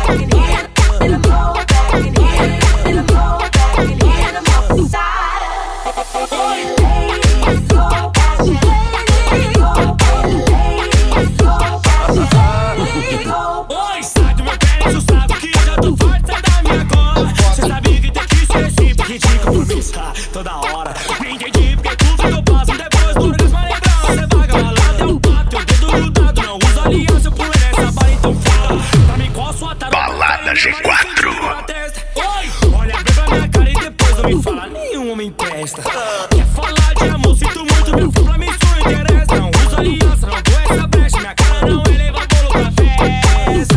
Toda hora, não entendi porque tudo que eu passo depois do orgasmo a lembrar. Você vaga malandro, é um pato, teu dedo grudado. Não usa aliança, eu pulei nessa bala, então fala. Pra mim qual sua tarefa? Balada G4. Oi, olha bem pra minha cara e depois não me fala. Nenhum homem presta. Quer falar de amor, sinto muito, meu filho, pra mim isso não interessa. Não usa aliança, não dou essa brecha. Minha cara não eleva bolo pra festa.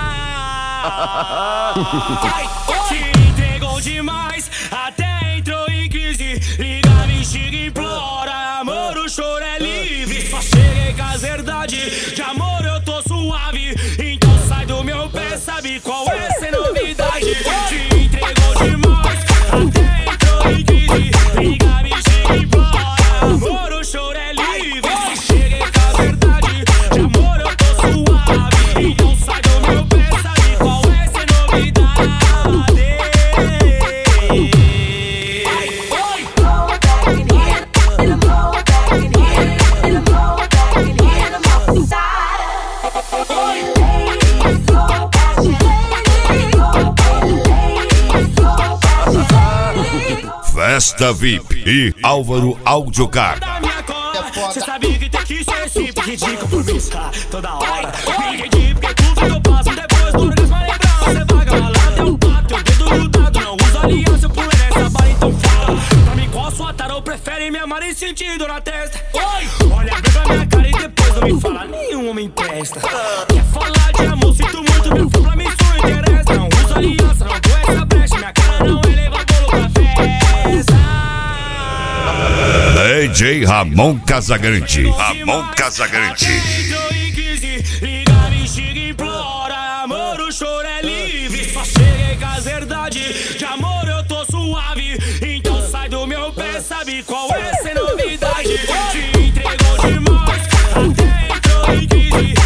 Se entregou demais, até entrou em crise. Liga, me xinga, implora. Amor, o choro é livre. Só cheguei com as verdades. De amor eu tô suave. Então sai do meu pé, sabe qual é essa novidade? Se entregou demais, até entrou em crise. Liga, me xinga, implora. Amor, o choro é livre. Só cheguei com as verdades. De amor eu tô suave. Então sai do meu pé, sabe qual é essa novidade? Festa VIP e Álvaro Audiocar. Cê sabia que tem que ser simples, ridículo por mim, toda hora. Não entendi porque tudo que eu passo depois do orgasmo a lembrar. Você vaga malandro, é um pato, teu dedo grudado. Não usa aliança, eu pulei nessa bala, então fala. Pra mim qual sua tara ou prefere me amar em sentido na testa? Oi, olha bem pra minha cara e depois não me fala. Nenhum homem presta. Quer falar de amor, sinto muito, meu filho, pra mim isso não interessa. Não usa aliança, não dou essa brecha. Minha cara não eleva bolo pra festa. DJ Ramon Casagrande. Ramon Casagrande. Liga, me xinga, implora. Amor, o choro é livre. Só cheguei com as verdades. De amor eu tô suave. Então sai do meu pé, sabe qual é essa novidade? Se entregou demais, até entrou em crise.